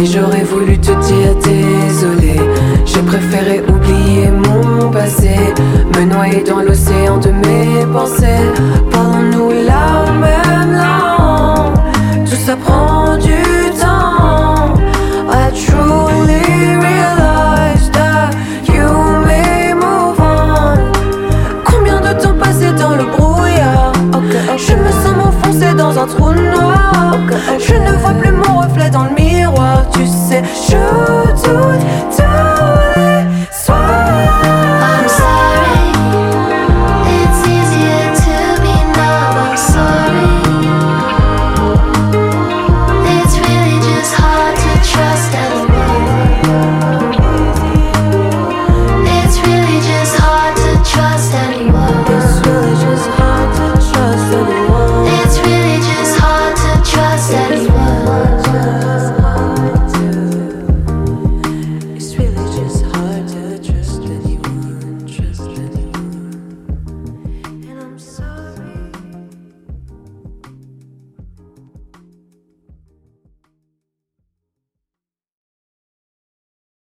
j'aurais voulu te dire désolé. J'ai préféré oublier mon passé, me noyer dans l'océan de mes pensées. Parlons-nous la même langue, tout ça prend du temps. I truly realize that you may move on. Combien de temps passé dans le brouillard? Je me sens m'enfoncer dans un trou noir.